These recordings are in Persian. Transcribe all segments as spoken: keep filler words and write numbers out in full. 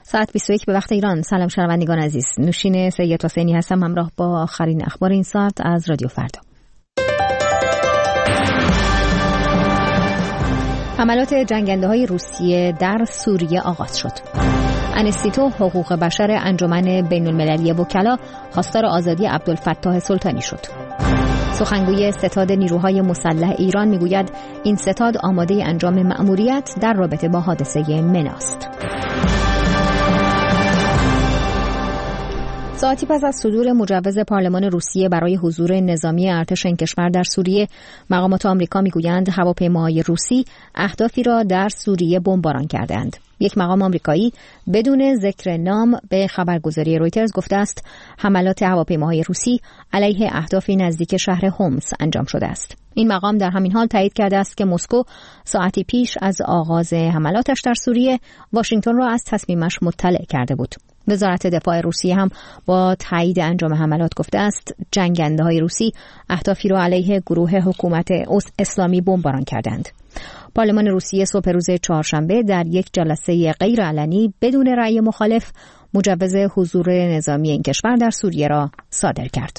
ساعت بیست و یک به وقت ایران. سلام شنوندگان عزیز، نوشین سید حسینی هستم همراه با آخرین اخبار این ساعت از رادیو فردا. حملات جنگنده‌های روسیه در سوریه آغاز شد. انستیتو حقوق بشر انجمن بین‌المللی وکلا خواستار آزادی عبدالفتاح سلطانی شد. سخنگوی ستاد نیروهای مسلح ایران میگوید این ستاد آماده انجام مأموریت در رابطه با حادثه مناست. ساعتی پس از صدور مجوز پارلمان روسیه برای حضور نظامی ارتش این کشور در سوریه، مقامات آمریکا میگویند هواپیماهای روسی اهدافی را در سوریه بمباران کردند. یک مقام آمریکایی بدون ذکر نام به خبرگزاری رویترز گفته است حملات هواپیماهای روسی علیه اهدافی نزدیک شهر هومس انجام شده است. این مقام در همین حال تایید کرده است که مسکو ساعتی پیش از آغاز حملاتش در سوریه واشنگتن را از تصمیمش مطلع کرده بود. وزارت دفاع روسیه هم با تایید انجام حملات گفته است جنگنده‌های روسی اهدافی را علیه گروه حکومت اسلامی بمباران کردند. پارلمان روسیه صبح روز چهارشنبه در یک جلسه غیرعلنی بدون رأی مخالف مجوز حضور نظامی این کشور در سوریه را صادر کرد.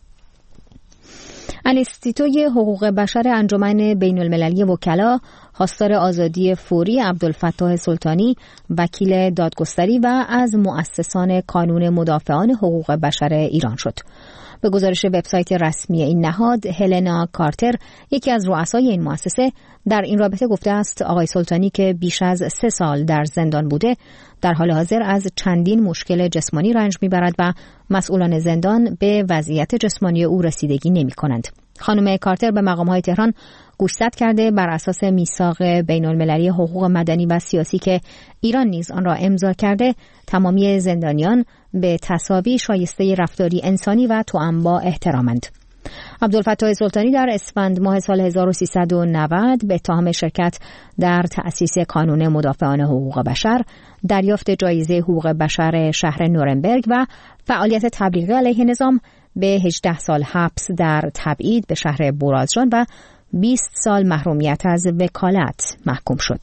انستیتوی حقوق بشر انجمن بین‌المللی وکلا خواستار آزادی فوری عبدالفتاح سلطانی، وکیل دادگستری و از مؤسسان کانون مدافعان حقوق بشر ایران شد. به گزارش وبسایت رسمی این نهاد، هلنا کارتر، یکی از رؤسای این مؤسسه، در این رابطه گفته است آقای سلطانی که بیش از سه سال در زندان بوده، در حال حاضر از چندین مشکل جسمانی رنج میبرد و مسئولان زندان به وضعیت جسمانی او رسیدگی نمی کنند. خانم کارتر به مقام‌های تهران گوشزد کرده بر اساس میثاق بین‌المللی حقوق مدنی و سیاسی که ایران نیز آن را امضا کرده، تمامی زندانیان به تساوی شایسته رفتاری انسانی و توأم با احترامند. عبدالفتاح سلطانی در اسفند ماه سال هزار و سیصد و نود به اتهام شرکت در تأسیس کانون مدافعان حقوق بشر، دریافت جایزه حقوق بشر شهر نورنبرگ و فعالیت تبلیغی علیه نظام به هجده سال حبس در تبعید به شهر برازجان و بیست سال محرومیت از وکالت محکوم شد.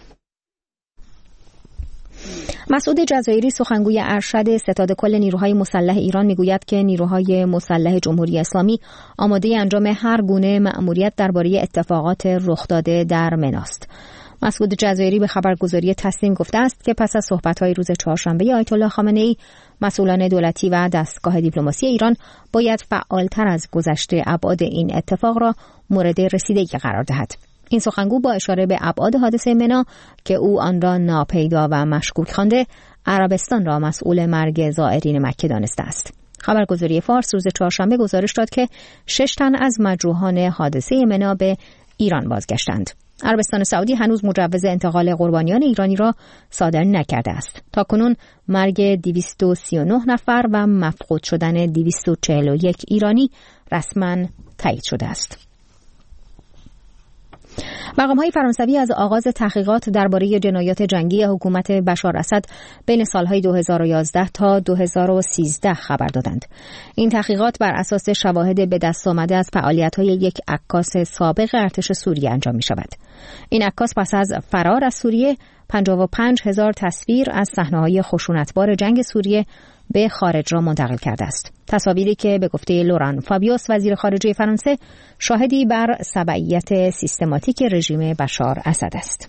مسعود جزایری، سخنگوی ارشد ستاد کل نیروهای مسلح ایران، میگوید که نیروهای مسلح جمهوری اسلامی آماده انجام هر گونه مأموریت درباره اتفاقات رخ داده در مناست. مسعود جزایری به خبرگزاری تسنیم گفته است که پس از صحبت‌های روز چهارشنبه آیت الله خامنه‌ای، مسئولان دولتی و دستگاه دیپلماسی ایران باید فعالتر از گذشته ابعاد این اتفاق را مورد رسیدگی قرار دهد. این سخنگو با اشاره به ابعاد حادثه منا که او آن را ناپیدا و مشکوک خوانده، عربستان را مسئول مرگ زائرین مکه دانسته است. خبرگزاری فارس روز چهارشنبه گزارش داد که شش تن از مجروحان حادثه منا به ایران بازگشتند. عربستان سعودی هنوز مجوز انتقال قربانیان ایرانی را صادر نکرده است. تاکنون مرگ دویست و سی و نه نفر و مفقود شدن دویست و چهل و یک ایرانی رسما تایید شده است. مقام‌های فرانسوی از آغاز تحقیقات درباره جنایات جنگی حکومت بشار اسد بین سالهای دو هزار و یازده تا دو هزار و سیزده خبر دادند. این تحقیقات بر اساس شواهد به دست آمده از فعالیت‌های یک عکاس سابق ارتش سوریه انجام می‌شود. این عکاس پس از فرار از سوریه پنجاه و پنج هزار تصویر از صحنه‌های خشونتبار جنگ سوریه به خارج را منتقل کرده است. تصاویری که به گفته لوران فابیوس، وزیر خارجه فرانسه، شاهدی بر تبعیت سیستماتیک رژیم بشار اسد است.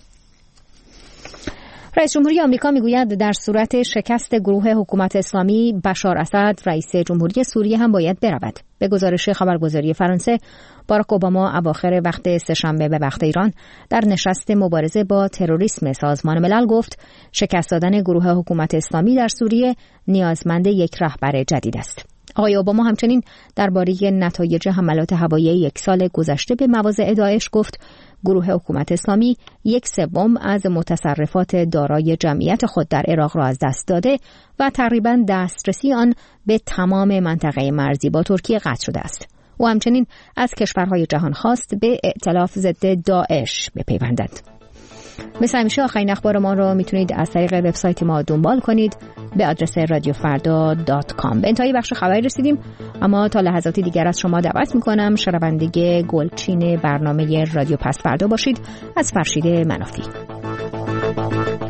رئیس جمهوری آمریکا میگوید در صورت شکست گروه حکومت اسلامی، بشار اسد رئیس جمهوری سوریه هم باید برود. به گزارش خبرگزاری فرانسه، باراک اوباما اواخر وقت سه‌شنبه به وقت ایران در نشست مبارزه با تروریسم سازمان ملل گفت شکست دادن گروه حکومت اسلامی در سوریه نیازمند یک رهبر جدید است. آقای اوباما همچنین درباره نتایج حملات هوایی یک سال گذشته به مواضع داعش گفت گروه حکومت اسلامی یک سوم از متصرفات دارای جمعیت خود در عراق را از دست داده و تقریباً دسترسی آن به تمام منطقه مرزی با ترکیه قطع شده است. او همچنین از کشورهای جهان خواست به ائتلاف ضد داعش بپیوندند. مثل همیشه آخرین اخبار ما را میتونید از طریق وبسایت ما دنبال کنید به آدرس رادیو فردا دات کام. به انتهای بخش خبری رسیدیم، اما تا لحظاتی دیگر از شما دعوت میکنم شنونده گلچین برنامه رادیو پس فردا باشید. از فرشید منافی.